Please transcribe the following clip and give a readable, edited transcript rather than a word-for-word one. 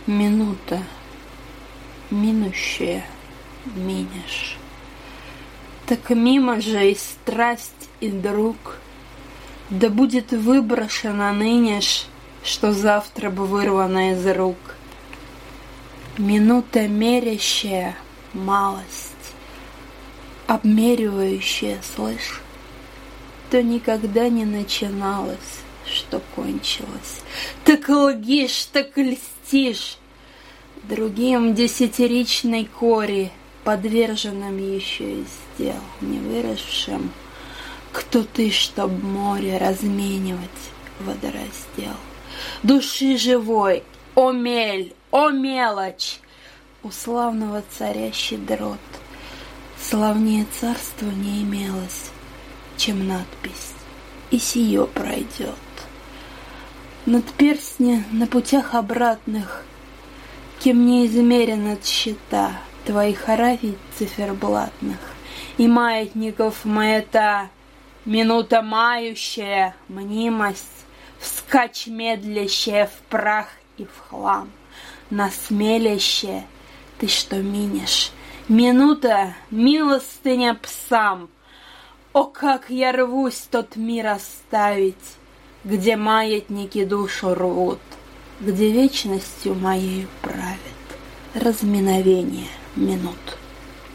Минута, минущая, минешь. Так мимо же и страсть, и друг, да будет выброшена нынеш, что завтра бы вырвана из рук. Минута мерящая малость, обмеривающая, слышь, то никогда не начиналось, что кончилось. Так лгишь, так льстишь другим десятиричной кори, подверженным еще из дел не выросшим. Кто ты, чтоб море разменивать водораздел? Души живой, о мель, о мелочь! У славного царя щедрот славнее царства не имелось, чем надпись, и сие пройдет. Над перстни на путях обратных, кем не измерена счета твоих аравий циферблатных и маятников маята, минута мающая, мнимость, вскачь медлящая в прах и в хлам, насмелящая, ты что минешь, минута милостыня псам. О, как я рвусь тот мир оставить, где маятники душу рвут, где вечностью моею правит разминовение минут.